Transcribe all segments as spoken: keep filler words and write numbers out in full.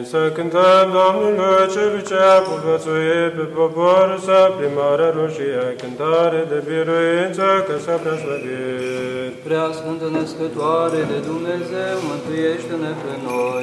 să cântăm Domnului celui ce a povățuit pe poporul său prin Marea Roșie, cântare de biruință că s-a preaslăvit. Prea Sfântă Născătoare de Dumnezeu, mântuiește-ne pe noi.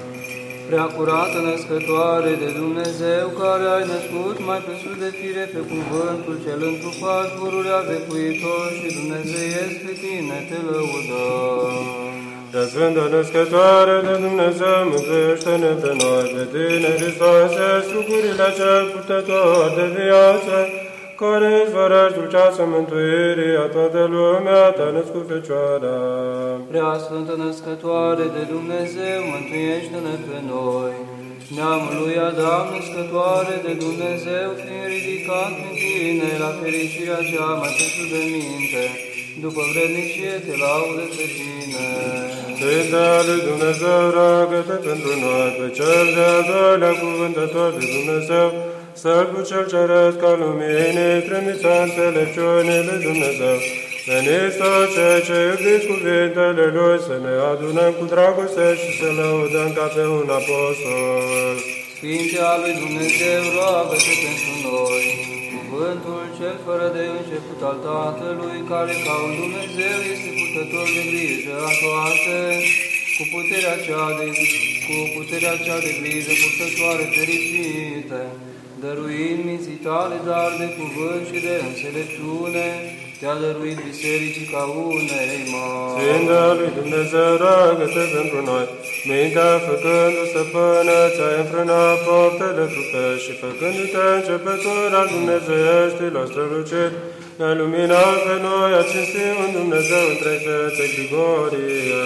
Prea curată Născătoare de Dumnezeu, care ai născut mai presus de fire pe cuvântul cel întrupat, pururea vecuitor și dumnezeiesc pe tine te lăudăm. Prea Sfântă Născătoare de Dumnezeu, mântuiește-ne pe noi, pe tine, Hristoase, strugurile cel purtător de viață, care izvorăști dulceața mântuirii a toată lumea, te-a născut Fecioara. Prea Sfântă Născătoare de Dumnezeu, mântuiește-ne pe noi. Neamul lui Adam, născătoare de Dumnezeu, fiind ridicat în tine la fericirea cea mai presus de minte, după vrednicie te laudă pe tine. Sfânta lui Dumnezeu, roagă-te pentru noi, pe cel de-al doilea cuvântător de Dumnezeu, Stâlpul cel ceresc al luminii, trimița înțelepciunii lui Dumnezeu. Veniți toți cei ce iubiți cuvintele Lui, să ne adunăm cu dragoste și să lăudăm ca pe un apostol. Sfinția lui Dumnezeu, roagă-te pentru noi. Cuvântul cel fără de început al Tatălui, care ca un Dumnezeu este purtător de grijă a toate, cu puterea cea de, cu puterea cea de grijă purtătoare fericite, dăruind minții tale dar de cuvânt și de înțelepciune, te-a dăruit bisericii ca unei mari. Sfânta lui Dumnezeu, roagă-te pentru noi. Mintea făcându-se stăpână, ți-ai înfrânat faptele trupești și făcându-te începător al Dumnezeieștilor strălucit, ne-ai luminat pe noi, a cinstit un Dumnezeu întreg fețe Grigorie.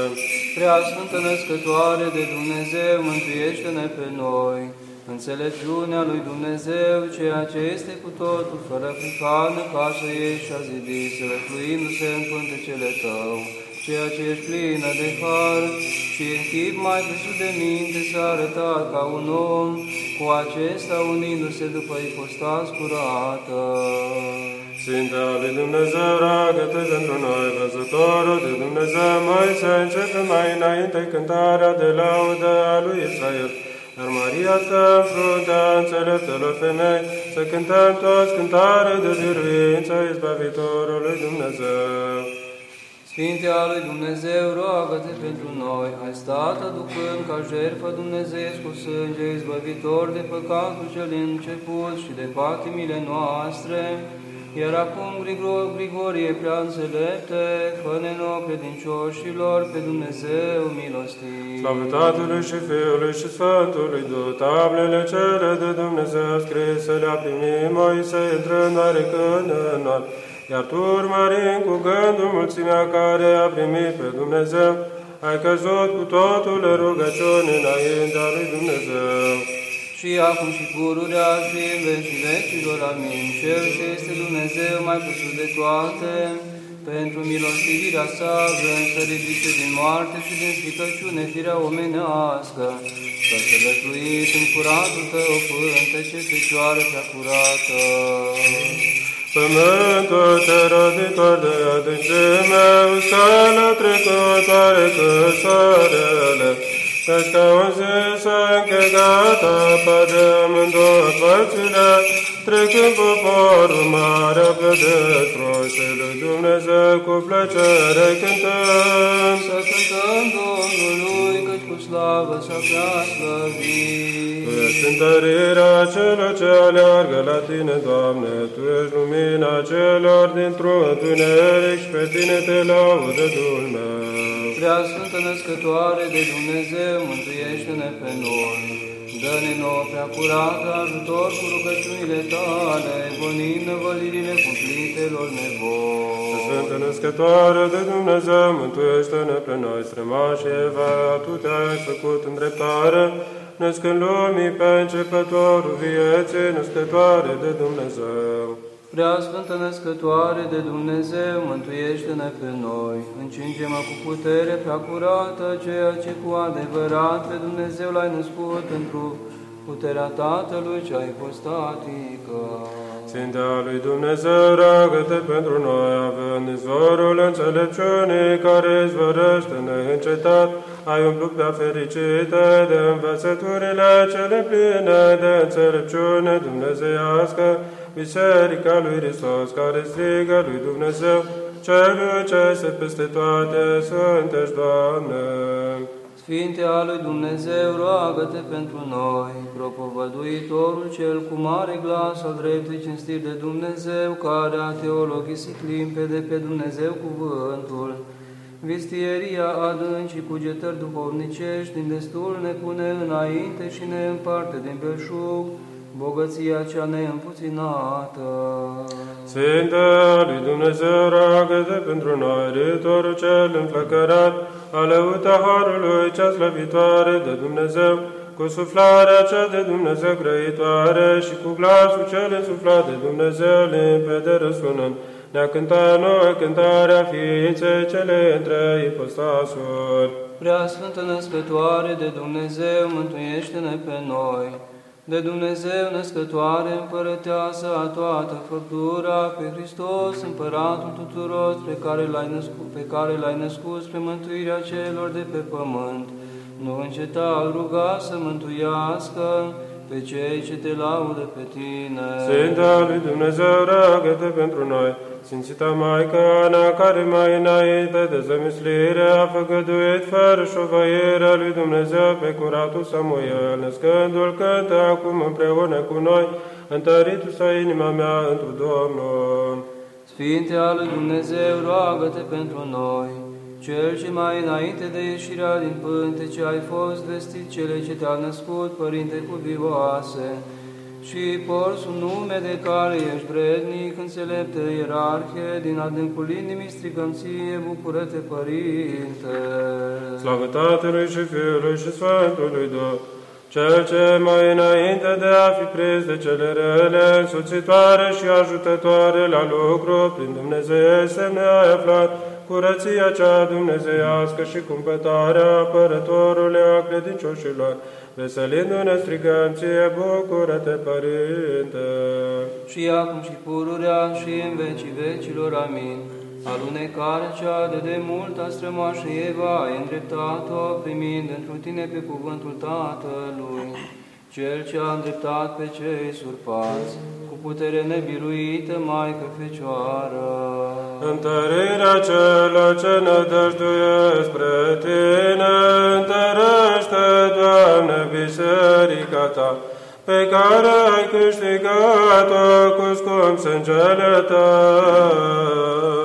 Prea Sfântă Născătoare de Dumnezeu, mântuiește-ne pe noi. Înțelepciunea lui Dumnezeu, ceea ce este cu totul fără prihană, ca să ieși și a zidit, să răfluindu-se în pântecele tău, ceea ce ești plină de har și în chip mai presus de minte s-a arătat ca un om, cu acesta unindu-se după ipostas curată. Sfânta lui Dumnezeu, roagă-te pentru noi, văzătorul de Dumnezeu, mai să începe mai înainte cântarea de laudă a lui Israel. Dar Maria stă în fruntea înțeleptelor femei, să cântăm toți cântare de biruință izbăvitorului Dumnezeu. Sfintea lui Dumnezeu, roagă-te pentru noi, ai stat aducând ca jertfă dumnezeiesc cu sânge izbăvitor de păcatul cel început și de patimile noastre, iar acum, Grigorie prea înțelepte, fă-ne nouă credincioșilor pe Dumnezeu milostiv. Slavă Tatălui și Fiului și Sfântului Duh, tablele cele de Dumnezeu scrise le-a primit Moise, intrând oarecând în noi, iar tu, urmărind cu gândul mulțimea care a primit pe Dumnezeu, ai căzut cu totul în rugăciune înaintea lui Dumnezeu. Și acum și pururea și în vecii vecilor, amin. Cel ce este Dumnezeu mai presus de toate, pentru milostivirea sa, vrem să ridice din moarte și din stricăciune firea omenească, să se vătluit în curatul tău pântece Fecioară prea curată. Pământul ce roditor de adâncime, uscală trecătoare că soarele, căci ca un zi s-a închegat apa de amândouă părțile, trecând poporul mare pe destroi și lui Dumnezeu cu plăcere cântăm. Să cântăm Domnului, căci cu slavă s-a prea slăvit. Tu ești întărirea celor ce aleargă la tine, Doamne, Tu ești lumina celor dintr-un întuneric și pe tine te laudă Duhul meu. Prea Sfântă Născătoare de Dumnezeu, mântuiește-ne pe noi. Dă-ne nouă prea curată ajutor cu rugăciunile tale, gonind năvălirile cumplitelor nevoi. Sfântă Născătoare de Dumnezeu, mântuiește-ne pe noi, strămașii Eva, Tu te-ai făcut în dreptare, născând lumii pe începătorul vieții, Născătoare de Dumnezeu. Prea Sfântă Născătoare de Dumnezeu, mântuiește-ne pe noi. Încinge-mă cu putere prea curată, ceea ce cu adevărat pe Dumnezeu l-ai născut într-o puterea Tatălui cea ipostatică. Sfânta lui Dumnezeu, roagă-te pentru noi, având izvorul înțelepciunii care izvorăște neîncetat, ai umplut pe fericite de învățăturile cele pline de înțelepciune dumnezeiască, Biserica lui Hristos, care strigă lui Dumnezeu, Celui ce este peste toate, Sfântești, Doamne. Sfinte al lui Dumnezeu, roagă-te pentru noi, propovăduitorul cel cu mare glas al dreptului cinstit de Dumnezeu, care a teologisit limpede pe Dumnezeu cuvântul, vistieria adâncii cugetări duhovnicești din destul ne pune înainte și ne împarte din belșug bogăția cea neîmpuținată. Sfinte lui Dumnezeu, roagă-te pentru noi, Ritorul cel înflăcărat, alăuta harului cea slăvitoare de Dumnezeu, cu suflarea cea de Dumnezeu grăitoare și cu glasul cel însuflat de Dumnezeu limpede răsunând, ne-a cântat noi cântarea ființei cele între ipostasuri. Prea Sfântă Născătoare de Dumnezeu, mântuiește-ne pe noi. De Dumnezeu născătoare, împărăteasă a toată făptura, pe Hristos, împăratul tuturor, pe care l-ai născut, pe care l-ai născut spre mântuirea celor de pe pământ, nu înceta a ruga să mântuiască pe cei ce te laudă pe tine. Sfânta lui Dumnezeu, roagă-te pentru noi. Sfințita Maică Ana, care mai înainte de zămislire a făgăduit fără șovăirea lui Dumnezeu pe curatul Samuel, născându-l, cântă acum împreună cu noi, întăritu-să inima mea întru Domnul. Sfinte al lui Dumnezeu, roagă-te pentru noi. Cel ce mai înainte de ieșirea din pântece ai fost vestit cele ce te-au născut, Părinte cuvioase, și porți un nume de care ești vrednic, înțelepte ierarhie, din adâncul inimii strigăm ție, bucură-te, Părinte. Slavă Tatălui și Fiului și Sfântului Duh, Cel ce mai înainte de a fi prins de cele rele, însuțitoare și ajutătoare la lucru, prin Dumnezeu semne ai aflat, curăția cea dumnezeiască și cumpătarea apărătorului a credincioșilor, veselindu-ne strigăm ție, bucură-te, Părinte. Și acum și pururea și în vecii vecilor, amin. Alunecarea cea de demult a strămoașei Eva ai îndreptat-o, primind într-un tine pe cuvântul Tatălui, Cel ce a îndreptat pe cei surpați, cu putere nebiruită, Maică Fecioară. Întărirea celor ce nădăjduiesc spre tine, întărește, Doamne, biserica ta, pe care ai câștigat-o cu scump sângele tău.